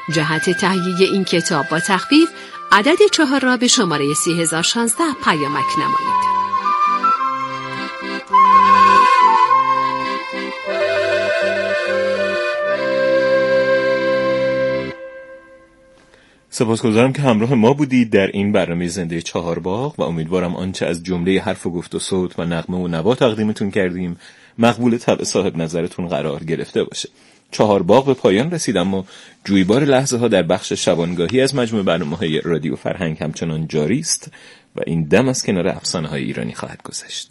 جهت تهیه این کتاب با تخفیف عدد 4 را به شماره 3016 پیامک نمایید. سپاسگزارم که همراه ما بودید در این برنامه زنده چهارباغ و امیدوارم آنچه از جمله حرف و گفت و صوت و نغمه و نوا تقدیمتون کردیم مقبول طبع صاحب نظرتون قرار گرفته باشه. چهارباغ به پایان رسید، اما جویبار لحظه ها در بخش شبانگاهی از مجموعه برنامه‌های رادیو فرهنگ همچنان جاری است و این دم از کنار افسانه‌های ایرانی خواهد گذشت.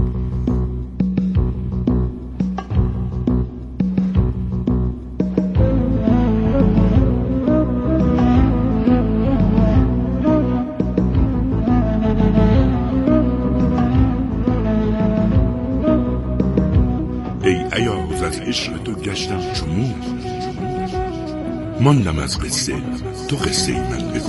از عشق تو گشتم چمون، ماندم از قصه تو قصه ای من بگو.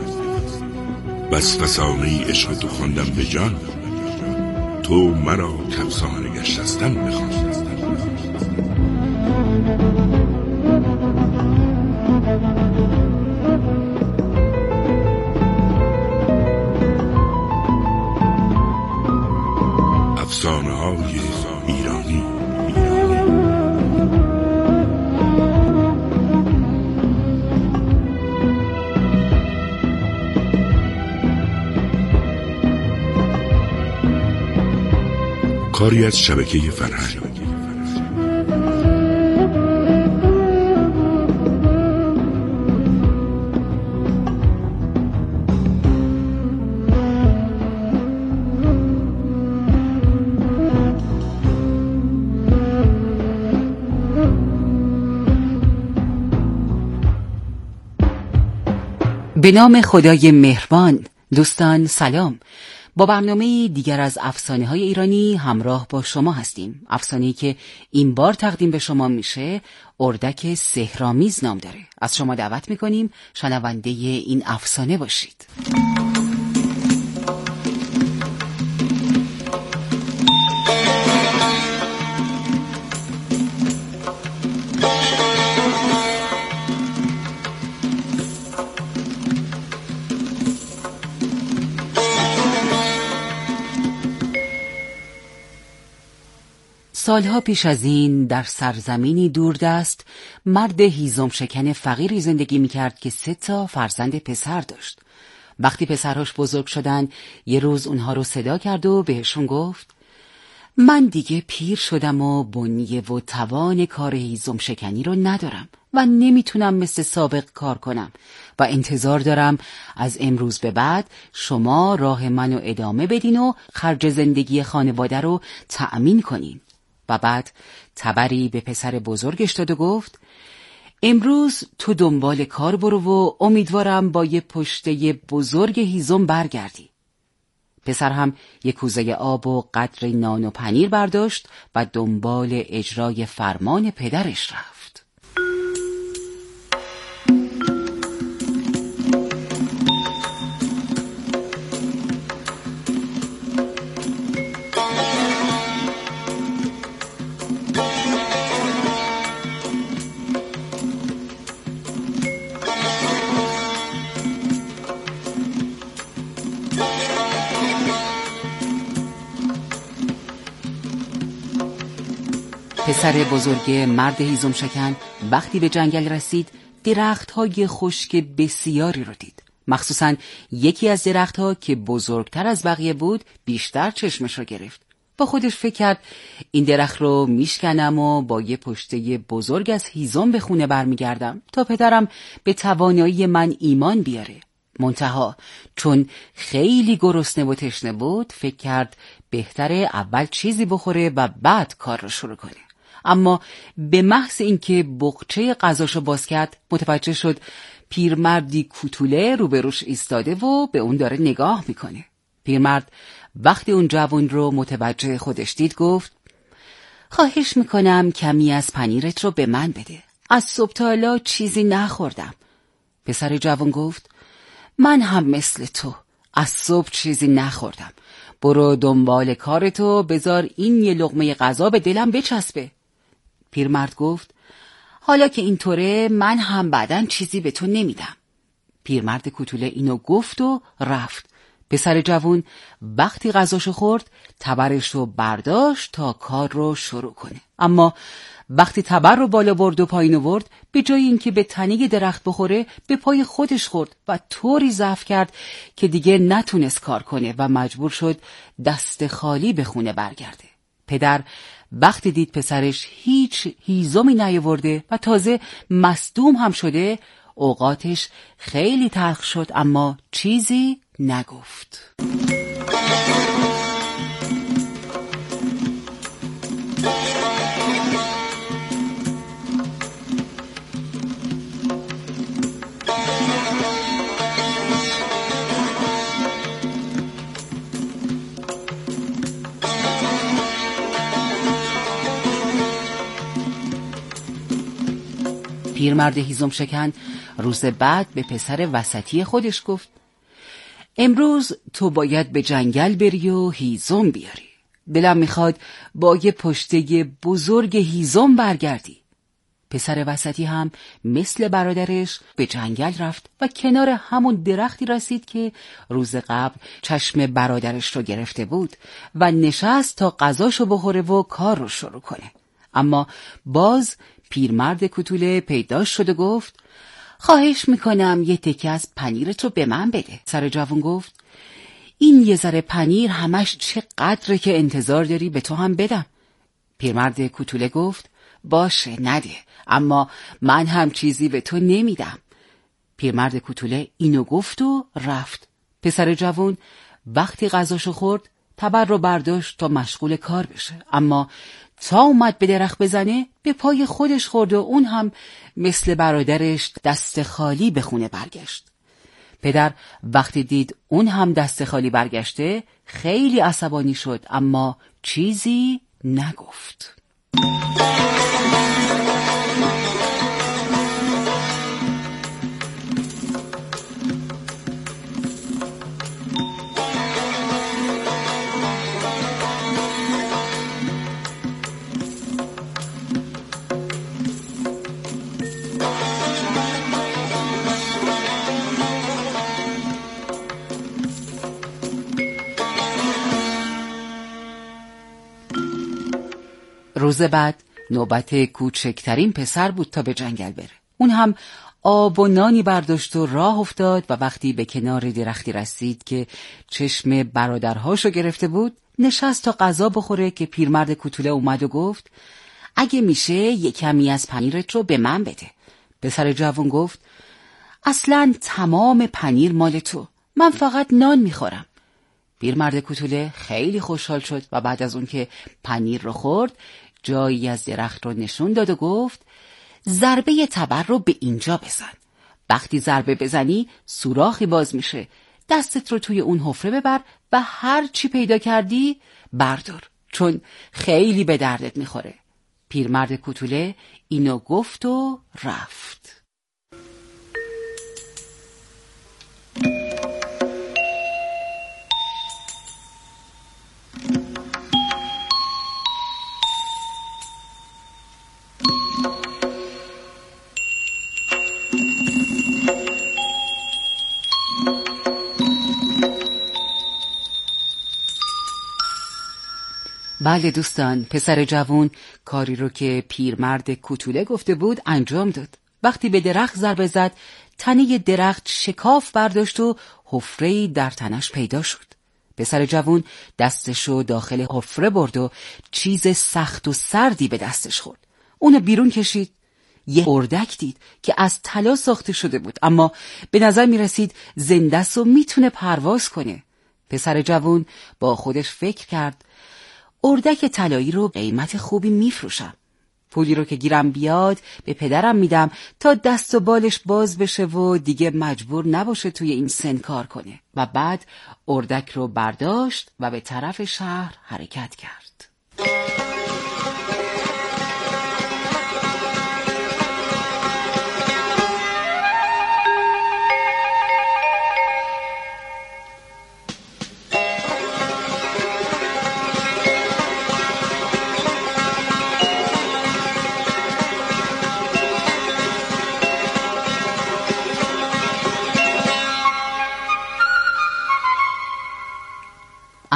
بس فسانه عشق تو خواندم به جان، تو مرا کفسانه گشتستم بخوان. افسانه های ایرانی. کاری از شبکه فرهنگ. به نام خدای مهربان. دوستان سلام. با برنامه دیگر از افسانه‌های ایرانی همراه با شما هستیم. افسانه‌ای که این بار تقدیم به شما میشه اردک سحرآمیز نام داره. از شما دعوت میکنیم شنونده این افسانه باشید. سالها پیش از این در سرزمینی دوردست مرد هیزم شکن فقیری زندگی میکرد که 3 فرزند پسر داشت. وقتی پسرهاش بزرگ شدن یه روز اونها رو صدا کرد و بهشون گفت من دیگه پیر شدم و بنیه و توان کار هیزم شکنی رو ندارم و نمیتونم مثل سابق کار کنم و انتظار دارم از امروز به بعد شما راه منو ادامه بدین و خرج زندگی خانواده رو تأمین کنین. و بعد تبری به پسر بزرگش داد و گفت امروز تو دنبال کار برو و امیدوارم با یه پشته بزرگ هیزم برگردی. پسر هم یک کوزه آب و قدر نان و پنیر برداشت و دنبال اجرای فرمان پدرش رفت. پسر بزرگ مرد هیزم شکن وقتی به جنگل رسید درخت‌های خشک بسیاری رو دید. مخصوصاً یکی از درخت‌ها که بزرگتر از بقیه بود بیشتر چشمش رو گرفت. با خودش فکر کرد این درخت رو میشکنم و با یه پشته بزرگ از هیزم به خونه برمیگردم تا پدرم به توانایی من ایمان بیاره. منتها چون خیلی گرسنه و تشنه بود فکر کرد بهتره اول چیزی بخوره و بعد کار رو شروع کنه. اما به محض اینکه بقچه غذاشو باز کرد متوجه شد پیرمردی کوتوله روبروش ایستاده و به اون داره نگاه میکنه. پیرمرد وقتی اون جوان رو متوجه خودش دید گفت خواهش میکنم کمی از پنیرت رو به من بده. از صبح تا حالا چیزی نخوردم. پسر جوان گفت من هم مثل تو از صبح چیزی نخوردم. برو دنبال کارتو، بذار این یه لقمه غذا به دلم بچسبه. پیرمرد گفت حالا که اینطوره من هم بعداً چیزی به تو نمیدم. پیرمرد کوتوله اینو گفت و رفت. پسر جوون وقتی غذاشو خورد تبرش رو برداشت تا کار رو شروع کنه. اما وقتی تبر رو بالا برد و پایین آورد، به جای اینکه به تنه درخت بخوره به پای خودش خورد و طوری ضعف کرد که دیگه نتونست کار کنه و مجبور شد دست خالی به خونه برگرده. پدر وقتی دید پسرش هیچ هیزمی نیاورده و تازه مصدوم هم شده، اوقاتش خیلی تلخ شد اما چیزی نگفت. پیرمرد هیزم شکن روز بعد به پسر وسطی خودش گفت: امروز تو باید به جنگل بری و هیزم بیاری. دلم میخواد با یه پشته بزرگ هیزم برگردی. پسر وسطی هم مثل برادرش به جنگل رفت و کنار همون درختی رسید که روز قبل چشم برادرش رو گرفته بود و نشست تا غذاشو بخوره و کار رو شروع کنه. اما باز پیرمرد کوتوله پیداش شد و گفت: خواهش میکنم یه تکه از پنیرت رو به من بده. پسر جوان گفت: این یه ذره پنیر همش چقدره که انتظار داری به تو هم بدم؟ پیرمرد کوتوله گفت: باشه نده، اما من هم چیزی به تو نمیدم. پیرمرد کوتوله اینو گفت و رفت. پسر جوان وقتی غذاشو خورد تبر رو برداشت تا مشغول کار بشه، اما تا اومد به درخت بزنه به پای خودش خورد و اون هم مثل برادرش دست خالی به خونه برگشت. پدر وقتی دید اون هم دست خالی برگشته خیلی عصبانی شد اما چیزی نگفت. روز بعد نوبت کوچکترین پسر بود تا به جنگل بره. اون هم آب و نانی برداشت و راه افتاد و وقتی به کنار درختی رسید که چشم برادرهاشو گرفته بود، نشست تا غذا بخوره که پیرمرد کوتوله اومد و گفت: اگه میشه یه کمی از پنیرت رو به من بده. پسر جوان گفت: اصلاً تمام پنیر مال تو، من فقط نان میخورم. پیرمرد کوتوله خیلی خوشحال شد و بعد از اون که پنیر رو خورد جایی از درخت رو نشون داد و گفت: ضربه تبر رو به اینجا بزن. وقتی ضربه بزنی سوراخی باز میشه. دستت رو توی اون حفره ببر و هر چی پیدا کردی بردار، چون خیلی به دردت میخوره. پیرمرد کوتوله اینو گفت و رفت. بله دوستان، پسر جوان کاری رو که پیرمرد کوتوله گفته بود انجام داد. وقتی به درخت ضربه زد تنه درخت شکاف برداشت و حفره‌ای در تنش پیدا شد. پسر جوان دستشو داخل حفره برد و چیز سخت و سردی به دستش خورد. اونو بیرون کشید. یه اردک دید که از طلا ساخته شده بود، اما به نظر می رسید زنده است و میتونه پرواز کنه. پسر جوان با خودش فکر کرد: اردک طلایی رو قیمت خوبی میفروشم. پولی رو که گیرم بیاد به پدرم میدم تا دست و بالش باز بشه و دیگه مجبور نباشه توی این سن کار کنه. و بعد اردک رو برداشت و به طرف شهر حرکت کرد.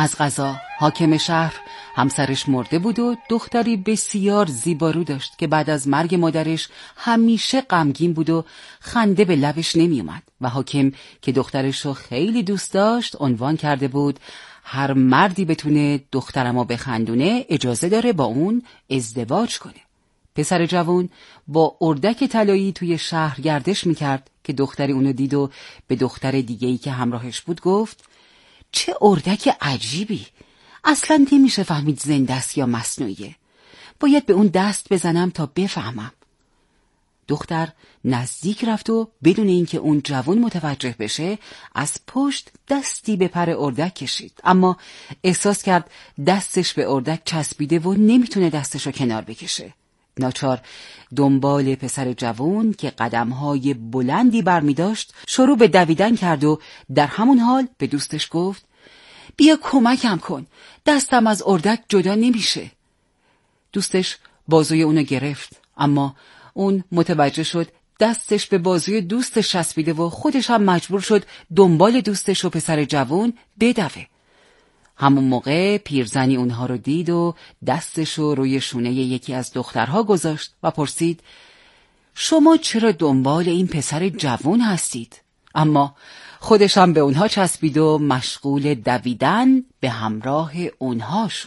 از قضا حاکم شهر همسرش مرده بود و دختری بسیار زیبارو داشت که بعد از مرگ مادرش همیشه غمگین بود و خنده به لبش نمی اومد و حاکم که دخترش رو خیلی دوست داشت عنوان کرده بود هر مردی بتونه دخترمو بخندونه اجازه داره با اون ازدواج کنه. پسر جوان با اردک طلایی توی شهر گردش میکرد که دختری اونو دید و به دختر دیگه‌ای که همراهش بود گفت چه اردک عجیبی، اصلا نمیشه فهمید زنده است یا مصنوعیه، باید به اون دست بزنم تا بفهمم. دختر نزدیک رفت و بدون اینکه اون جوان متوجه بشه از پشت دستی به پر اردک کشید، اما احساس کرد دستش به اردک چسبیده و نمیتونه دستشو کنار بکشه. ناچار دنبال پسر جوان که قدمهای بلندی برمی داشت شروع به دویدن کرد و در همون حال به دوستش گفت بیا کمکم کن، دستم از اردک جدا نمیشه. دوستش بازوی اونو گرفت، اما اون متوجه شد دستش به بازوی دوستش چسبیده و خودش هم مجبور شد دنبال دوستش و پسر جوان بدوه. همون موقع پیرزنی اونها رو دید و دستش رو روی شونه یکی از دخترها گذاشت و پرسید شما چرا دنبال این پسر جوان هستید؟ اما خودش هم به اونها چسبید و مشغول دویدن به همراه اونها شد.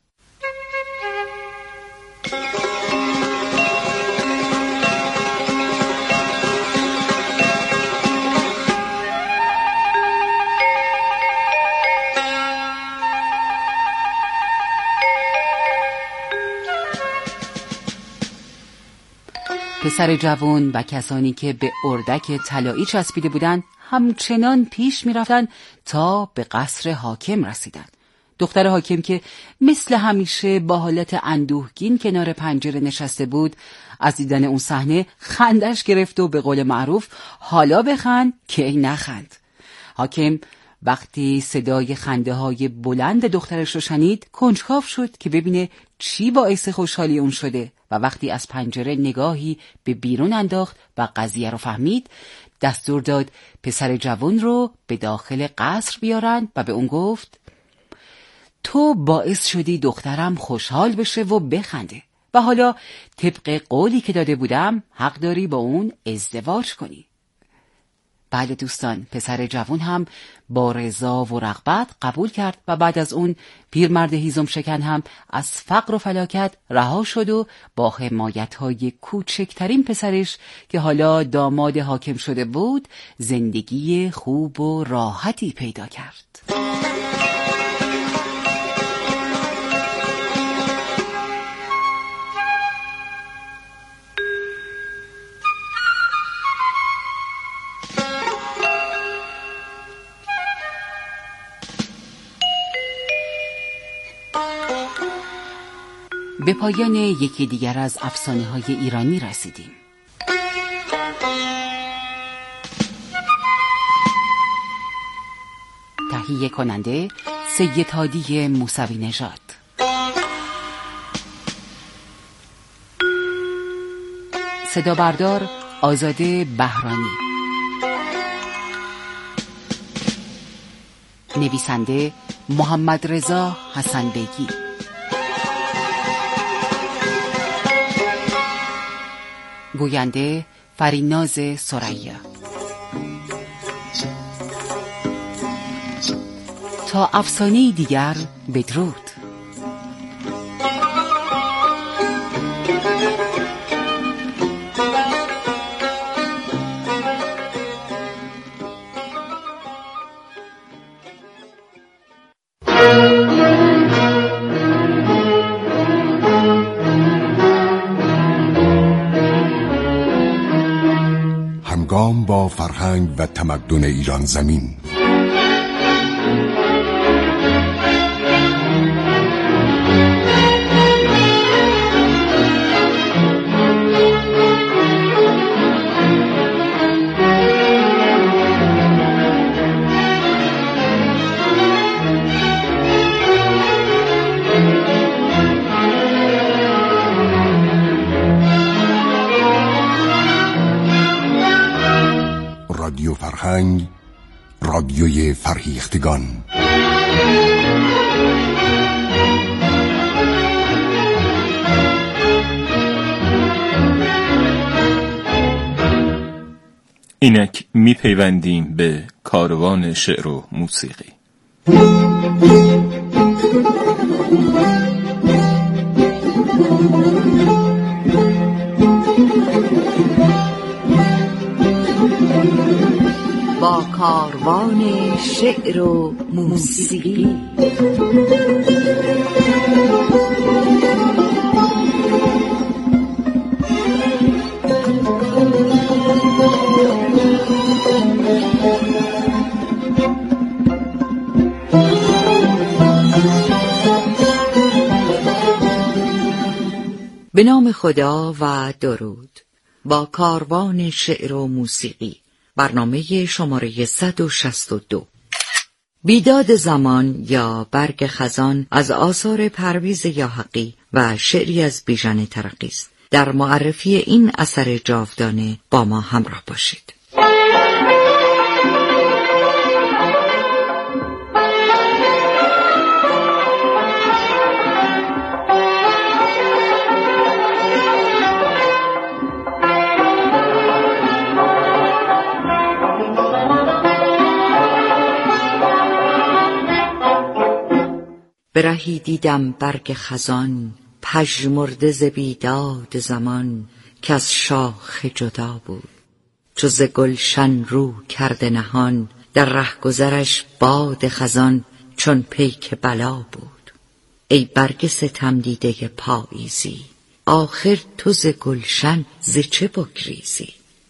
پسر جوان و کسانی که به اردک طلایی چسبیده بودند همچنان پیش می رفتن تا به قصر حاکم رسیدند. دختر حاکم که مثل همیشه با حالت اندوهگین کنار پنجره نشسته بود از دیدن اون صحنه خندش گرفت و به قول معروف حالا بخند که ای نخند. حاکم وقتی صدای خنده های بلند دخترش رو شنید کنجکاو شد که ببینه چی باعث خوشحالی اون شده و وقتی از پنجره نگاهی به بیرون انداخت و قضیه رو فهمید دستور داد پسر جوان رو به داخل قصر بیارن و به اون گفت تو باعث شدی دخترم خوشحال بشه و بخنده و حالا طبق قولی که داده بودم حق داری با اون ازدواج کنی. بله دوستان، پسر جوان هم با رضا و رغبت قبول کرد و بعد از اون پیرمرد هیزم شکن هم از فقر و فلاکت رها شد و با حمایت‌های کوچکترین پسرش که حالا داماد حاکم شده بود زندگی خوب و راحتی پیدا کرد. به پایان یکی دیگر از افسانه‌های ایرانی رسیدیم. تهیه کننده سید هادی موسوی نژاد. صدا بردار آزاده بهرانی. نویسنده محمد رضا حسن بیگی. گوینده فریناز ثریا. تا افسانه دیگر بدرود. همگام با فرهنگ و تمدن ایران زمین. رادیو فرهنگ، رادیوی فرهیختگان. اینک میپیوندیم به کاروان شعر و موسیقی. با کاروان شعر و موسیقی. به نام خدا و درود. با کاروان شعر و موسیقی، برنامه شماره 162. بیداد زمان یا برگ خزان از آثار پرویز یاحقی و شعری از بیژن ترقی است. در معرفی این اثر جاودانه با ما همراه باشید. برهی دیدم برگ خزان، پژمرده ز بیداد زمان، که از شاخ جدا بود. چو ز گلشن رو کرده نهان، در رهگذرش باد خزان چون پیک بلا بود. ای برگ ستم دیده پاییزی، آخر تو ز گلشن ز چه بگریزی؟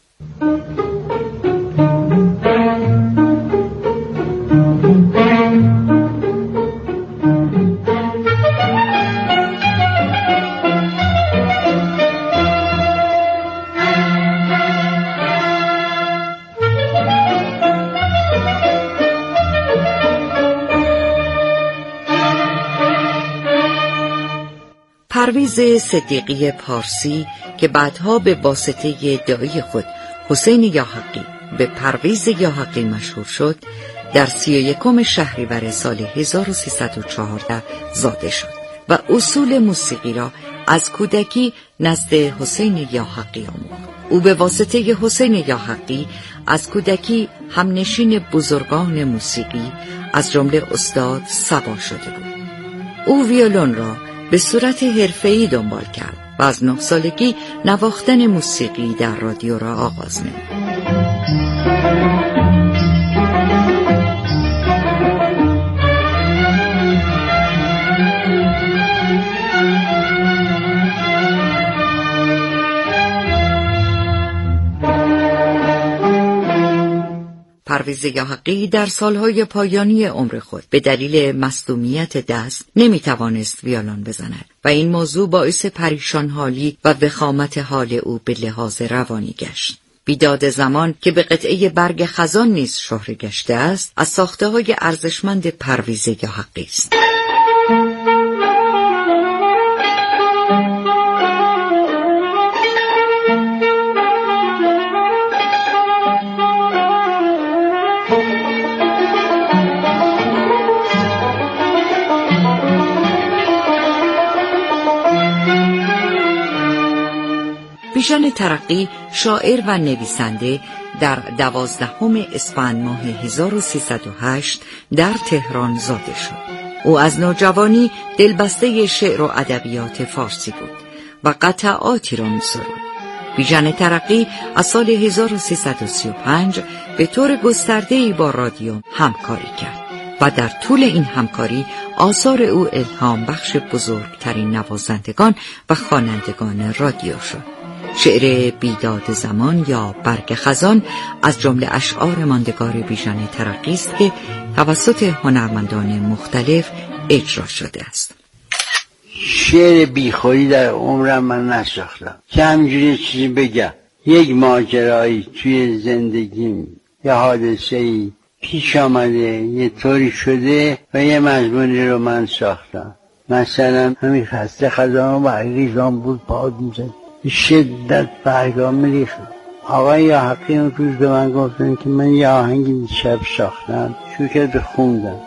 پرویز صدیقی پارسی که بعدها به واسطه دایی خود حسین یاحقی به پرویز یاحقی مشهور شد، در 31 شهریور سال 1314 زاده شد و اصول موسیقی را از کودکی نزد حسین یاحقی آموخت. او به واسطه حسین یاحقی از کودکی همنشین بزرگان موسیقی از جمله استاد صبا شده بود. او ویولون را به صورت حرفه‌ای دنبال کرد و از 9 سالگی نواختن موسیقی در رادیو را آغاز نمود. پرویز یاحقی در سالهای پایانی عمر خود به دلیل مصدومیت دست نمیتوانست ویولون بزند و این موضوع باعث پریشان حالی و وخامت حال او به لحاظ روانی گشت. بیداد زمان که به قطعه برگ خزان نیز شهره گشته است، از ساخته‌های ارزشمند پرویز یاحقی است. بیژن ترقی شاعر و نویسنده در 12 اسفند ماه 1308 در تهران زاده شد. او از نوجوانی دلبسته شعر و ادبیات فارسی بود و قطعاتی را می‌سرود. بیژن ترقی از سال 1335 به طور گسترده‌ای با رادیو همکاری کرد و در طول این همکاری آثار او الهام بخش بزرگترین نوازندگان و خوانندگان رادیو شد. شعر بیداد زمان یا برگ خزان از جمله اشعار ماندگار بیژن ترقی است که توسط هنرمندان مختلف اجرا شده است. شعر بیخوری در عمرم من نساختم که همجوری چیزی بگم. یک ماجرایی توی زندگیم، یه حادثه‌ای پیش آمده، یه طوری شده و یه مضمونی رو من ساختم. مثلا همین خسته خزان و ریزان بود باد میزد، شدت برگا میریخت. آقای یاحقی اون روز به من گفتن که من یه آهنگی شب ساختم، شروع کرد به خوندن.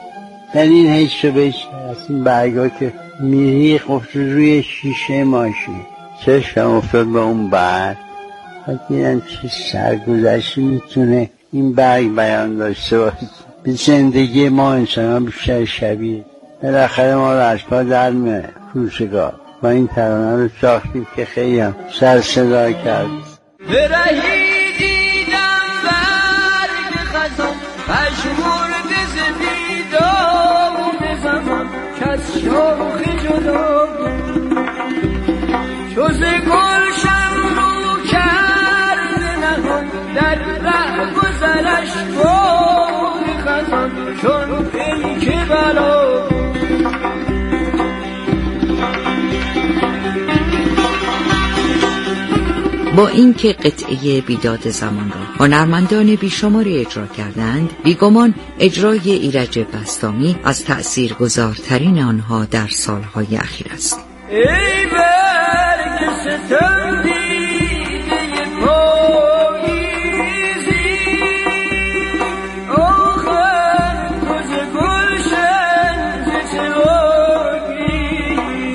در این حیث و بهش از این برگا که میری خفت روی شیشه ماشین، چشم افتاد با اون برگ و دیدم چه سرگذشتی میتونه این برگ بیان داشته باشه. به زندگی ما انسان ها بیشتر شبیه. بالاخره ما رو از پا در میاره روزگار. با این ترانه رو ساختیم که خیلی هم سر صدا کرد. برهی دیدم برگ خزان پشمورد زبیدام زمان کس شاخ جدا چوز گلشن رو کرد نهان در ره گذرش بار خزان چون پیک بلا. با اینکه قطعه بیداد زمان را هنرمندان بیشماری اجرا کردند، بیگمان اجرای ایرج بسطامی از تأثیرگذارترین آنها در سالهای اخیر است. ای برگ ستم دیده پاییزی آخر کز گلشن ز چراغی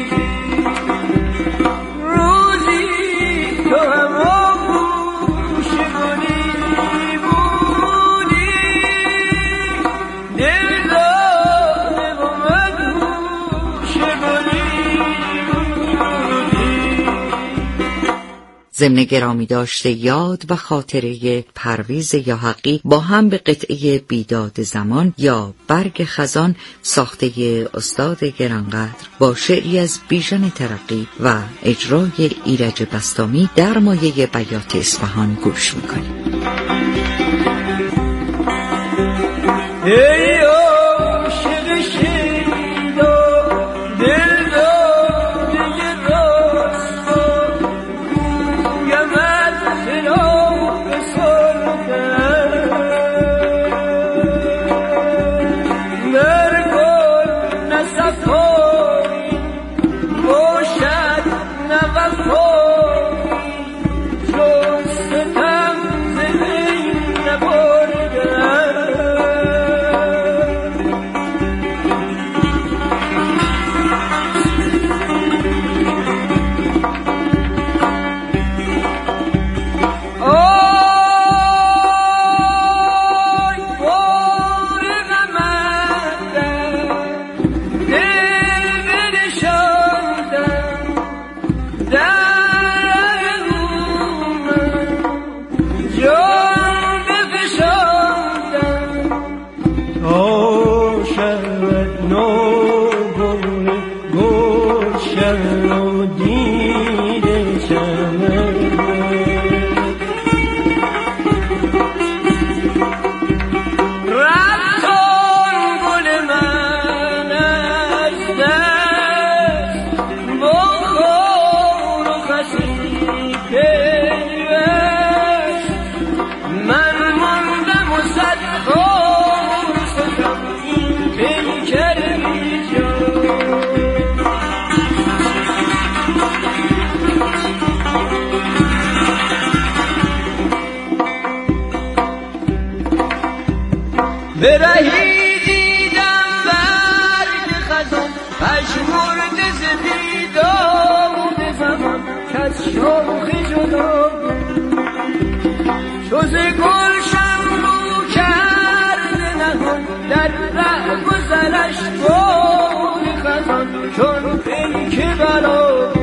روزی تو هم آغوش گلی بودی دل داده و مدهوش گلی. ضمن گرامی داشته یاد و خاطره پرویز یاحقی با هم به قطعه بیداد زمان یا برگ خزان ساخته استاد گرانقدر با شعری از بیژن ترقی و اجرای ایرج بسطامی در مایه بیات اصفهان گوش میکنیم. ای عاشق شیدا دل داده راستا گویمت خلاف سردن مرگل نه صفایی باشد نه وفایی جز ستم ز بین نبردن. برهی دیدم برگ خزان پشمورد زبیدام زمان کس شاخ جدا چوز گلشن رو کرد نهان در ره گذرش بار خزان چون پیک بلا.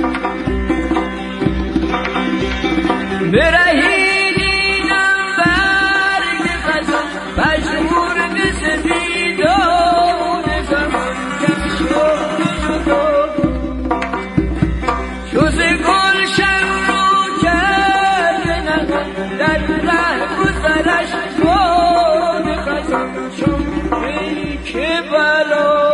برهی دیدم برگ خزان پشمورد زبیدام زمان کس شاخ جدا چوز گلشن رو کرد نهان در ره گذرش بار خزان چون پیک بلا.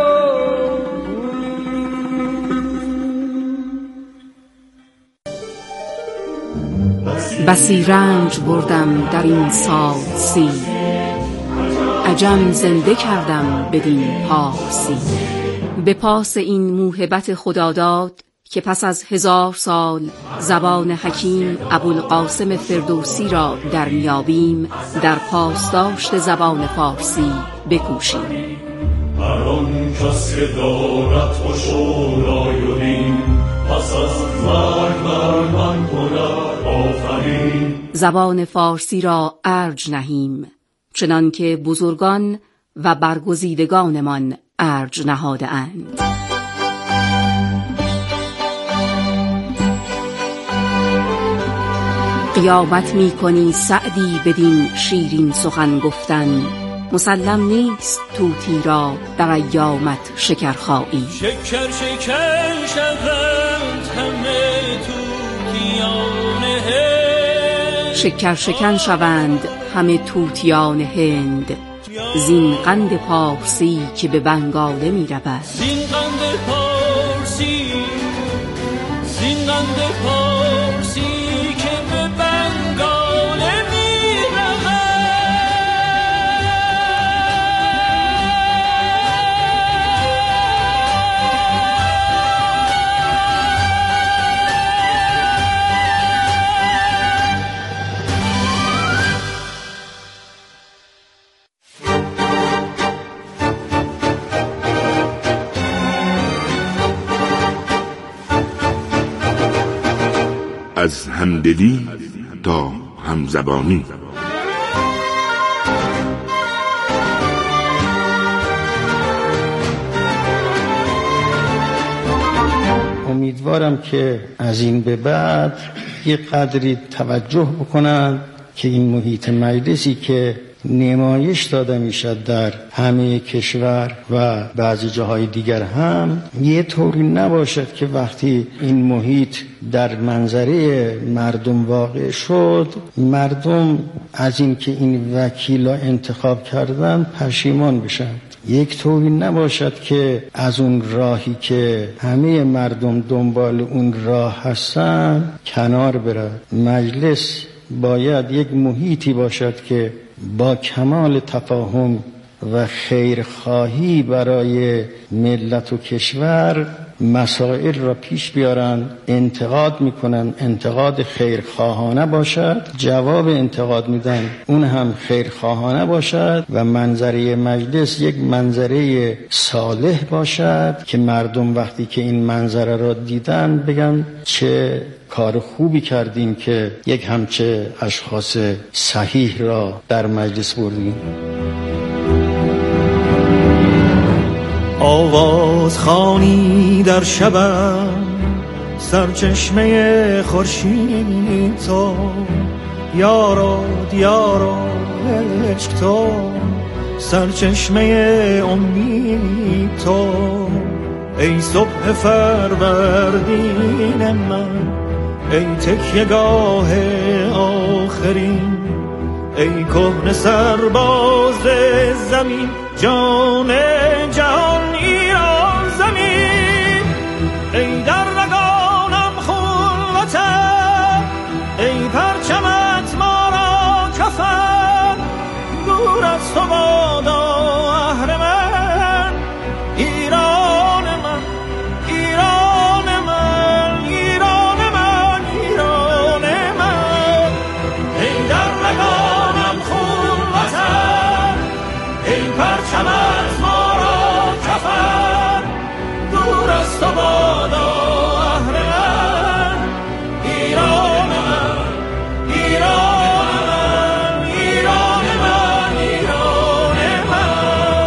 بسی رنج بردم در این سال سی عجم زنده کردم بدین پارسی به پاس این موهبت خداداد که پس از 1000 سال زبان حکیم ابوالقاسم فردوسی را در میابیم در پاسداشت زبان فارسی بکوشیم. آن کس که دارد خوش و رای پس از مرگ بر من کند آفرین. زبان فارسی را ارج نهیم، چنان که بزرگان و برگزیدگانمان ارج نهاده اند. قیامت می کنی سعدی بدین شیرین سخن گفتن، مسلم نیست طوطی را در ایامت شکرخایی. شکر شکر شوند همه طوطیان هند، شکر شکن شوند همه طوطیان هند، زین قند پارسی که به بنگاله می رود. زین قند پارسی، زین قند پارسی که به بنگاله می رود. از همدلی تا همزبانی. امیدوارم که از این به بعد یه قدری توجه بکنند که این محیط مجلسی که نمایش داده میشد در همه کشور و بعضی جاهای دیگر هم، یه طوری نباشد که وقتی این محیط در منظره مردم واقع شد، مردم از این که این وکیلا انتخاب کردن پشیمان بشن. یک طوری نباشد که از اون راهی که همه مردم دنبال اون راه هستن کنار برد. مجلس باید یک محیطی باشد که با کمال تفاهم و خیرخواهی برای ملت و کشور مسائل را پیش بیارن. انتقاد میکنن، انتقاد خیرخواهانه باشد، جواب انتقاد میدن اون هم خیرخواهانه باشد و منظره مجلس یک منظره صالح باشد که مردم وقتی که این منظره را دیدن بگن چه کار خوبی کردیم که یک همچه اشخاص صحیح را در مجلس بردیم. آواز خوانی در شبم سرچشمه خورشید تو، یارا دیارا عشق تو، سرچشمه امید تو، ای صبح فروردین من، ای تکیه‌گاه آخرین، ای کهنه سرباز زمین، جان جهان ایران زمین، ای در رگانم خون وطن، ای پرچمت ما را کفن، دور از تو بادا اهرمن، ایران من، ایران من، ایران من، ایران من، ای در رگانم خون وطن، ای پرچمت ما را کفن، دور از تو بادا اهرمن، ایران من، ایران من، ایران من، ایران من.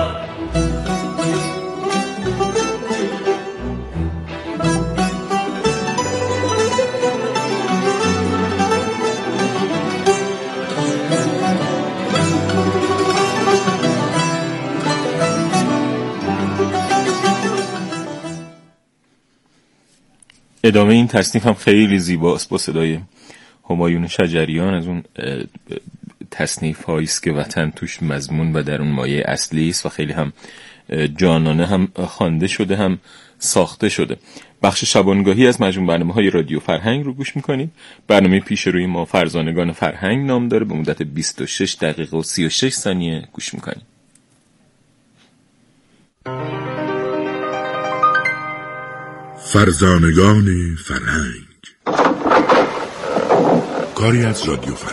ادامه این تصنیف هم خیلی زیباست با صدای همایون شجریان. از اون تصنیف هاییست که وطن توش مضمون و در اون مایه اصلی است و خیلی هم جانانه هم خوانده شده هم ساخته شده. بخش شبانگاهی از مجموع برنامه‌های رادیو فرهنگ رو گوش می‌کنید. برنامه پیش روی ما فرزانگان فرهنگ نام داره. به مدت 26 دقیقه و 36 ثانیه گوش می‌کنید. فرزانگان فرهنگ، کاری از رادیو فرهنگ.